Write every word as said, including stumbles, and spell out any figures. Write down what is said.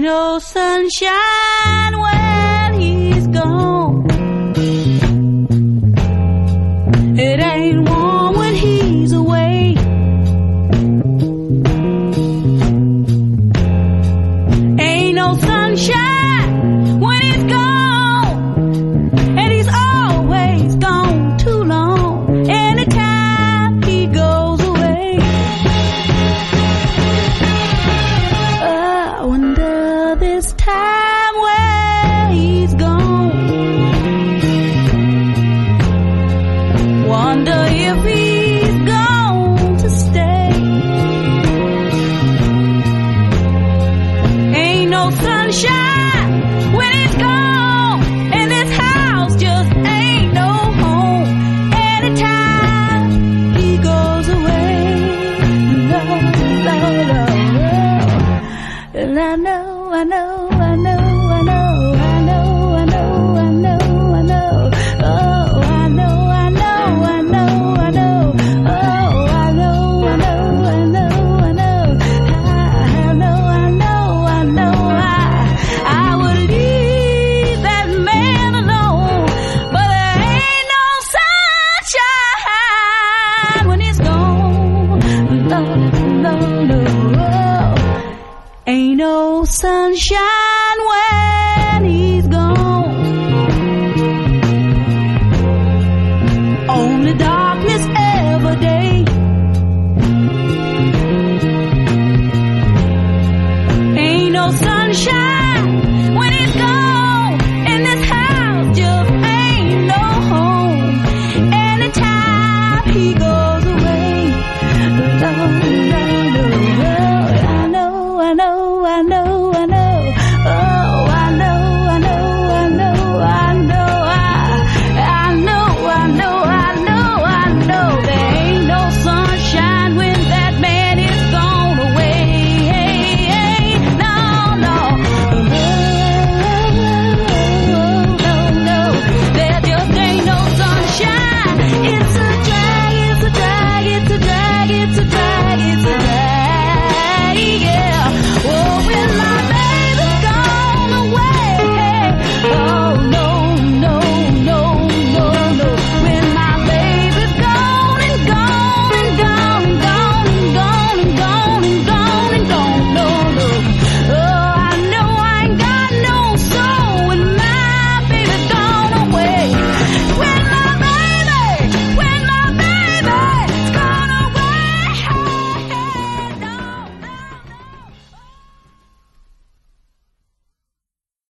no sunshine when he's gone. It ain't warm when he's away. Ain't no sunshine when he's gone. And he's always gone too long. Anytime he goes away, I wonder this time where he's gone. Wonder if he's gone to stay. Ain't no sunshine when he's gone, and this house just ain't no home. Anytime he goes away, no, no, no, no. And I know, I know, I know, I know, I know, I know, I know, I know. Oh, I know, I know, I know, I know. Oh, I know, I know, I know, I know. I know, I know, I know. I, I would leave that man alone, but there ain't no sunshine when he's gone. No, no, no. Ain't no sunshine when he's gone. Only darkness every day. Ain't no sunshine